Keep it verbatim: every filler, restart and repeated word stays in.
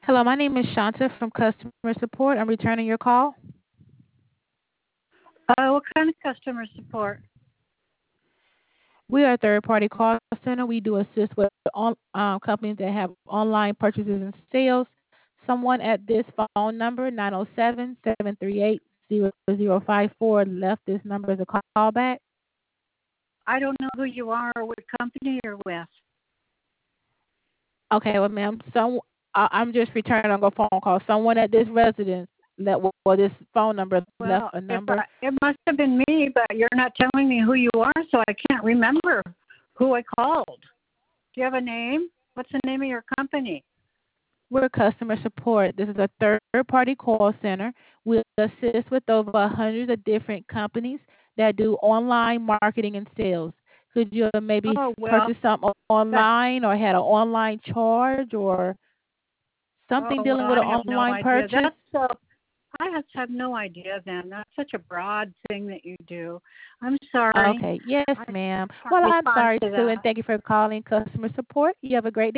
Hello, my name is Shanta from customer support. I'm returning your call. Uh, what kind of customer support? We are a third-party call center. We do assist with on, um, companies that have online purchases and sales. Someone at this phone number, nine oh seven, seven three eight, zero zero five four, left this number as a callback. I don't know who you are or what company you're with. Okay, well, ma'am, some, I- I'm just returning on a phone call. Someone at this residence, that well, this phone number left Well, a if number. I, it must have been me, but you're not telling me who you are, so I can't remember who I called. Do you have a name? What's the name of your company? We're customer support. This is a third-party call center. We assist with over hundreds of different companies that do online marketing and sales. Could you have maybe Oh, well, purchased something that, online or had an online charge or something oh, dealing well, with I an have no online idea. purchase? That's so, I just have no idea then. That's such a broad thing that you do. I'm sorry. Okay. Yes, I ma'am. can't Well, I'm respond sorry to too, that. and thank you for calling customer support. You have a great day.